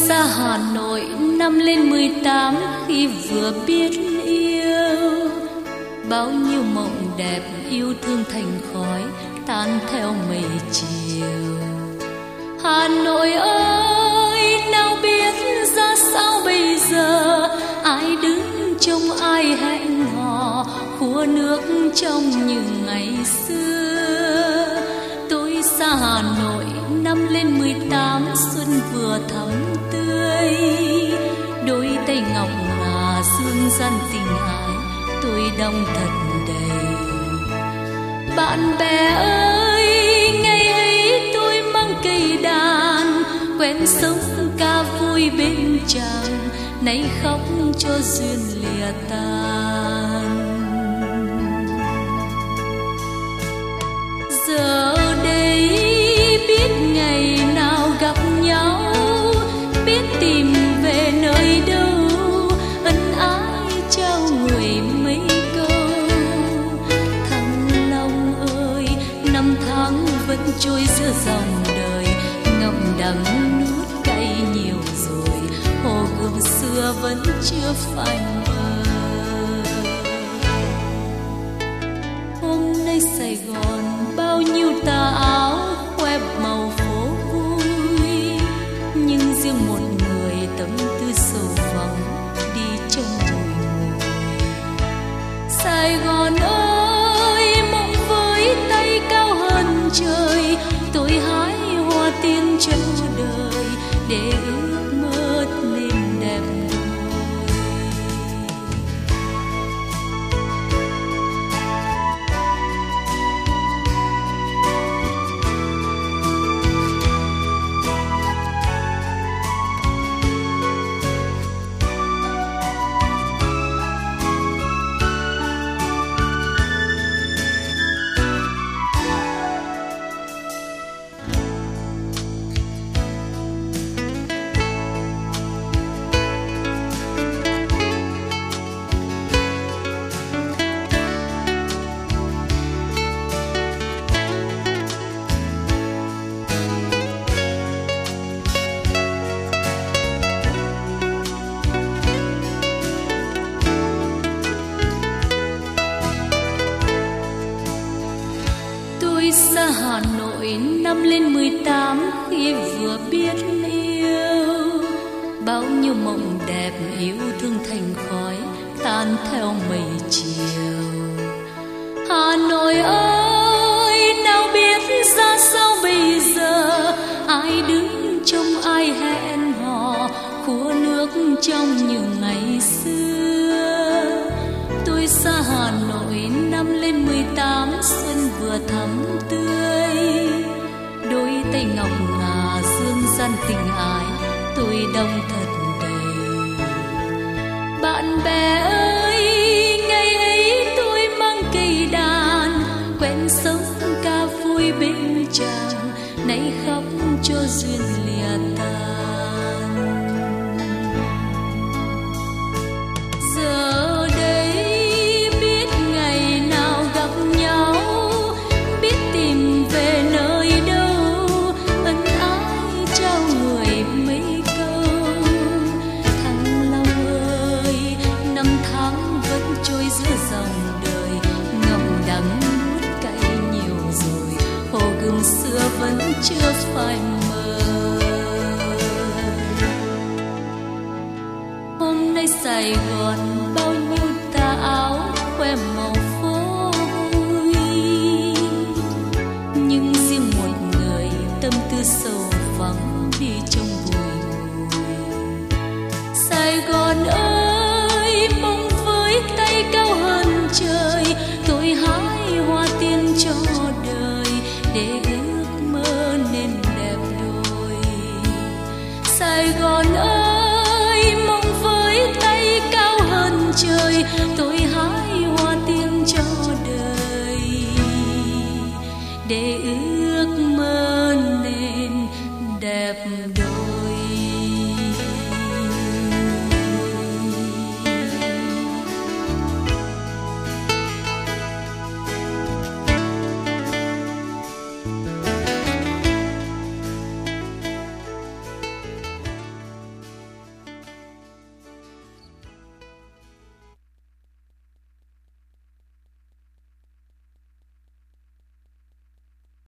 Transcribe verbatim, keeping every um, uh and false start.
xa Hà Nội năm lên mười tám khi vừa biết yêu. Bao nhiêu mộng đẹp yêu thương thành khói tan theo mây chiều. Hà Nội ơi, nào biết ra sao bây giờ, ai đứng trông ai hẹn hò khua nước trong những ngày xưa. Tôi xa Hà Nội năm lên mười tám, xuân vừa thắm tươi, đôi tay ngọc ngà dương gian tình ái tôi đong thật đầy. Bạn bè ơi, ngày ấy tôi mang cây đàn quen sống ca vui bên chàng, nay khóc cho duyên lìa tan. Giờ đây biết ngày nào gặp nhau, biết tìm về nơi đâu, ân ái trao người mấy câu. Thăng Long ơi, năm tháng vẫn trôi giữa dòng đời, ngậm đắng nuốt cay nhiều rồi, hồ gươm xưa vẫn chưa phai mờ. Hôm nay Sài Gòn bao nhiêu tà áo khoe màu phố vui, nhưng riêng một người tâm tư sầu vắng đi trong bụi mùi. Sài Gòn ơi, mộng với tay cao hơn trời, tôi hái hoa tiên cho đời để ước mơ nên đẹp đôi. Xa Hà Nội năm lên mười tám khi vừa biết yêu. Bao nhiêu mộng đẹp yêu thương thành khói tan theo mây chiều. Hà Nội ơi, nào biết ra sao bây giờ, ai đứng trông ai hẹn hò khua nước trong những ngày xưa. Tôi xa Hà Nội năm lên mười tám, xuân vừa thắm tươi, đôi tay ngọc ngà dương gian tình ái tôi đong thật đầy. Bạn bè ơi, ngày ấy tôi mang cây đàn quen sống ca vui bên chàng, nay khóc cho duyên lìa tan. Giờ đây biết ngày nào gặp nhau, biết tìm về nơi đâu, ân ái trao người mấy câu. Thăng Long ơi, năm tháng vẫn trôi giữa dòng đời, ngậm đắng nuốt cay nhiều rồi, hồ gươm xưa vẫn chưa phai mờ. Hôm nay Sài Gòn bao nhiêu tà áo khoe màu phố vui, nhưng riêng một người tâm tư sầu vắng đi trong bụi mùi. Sài Gòn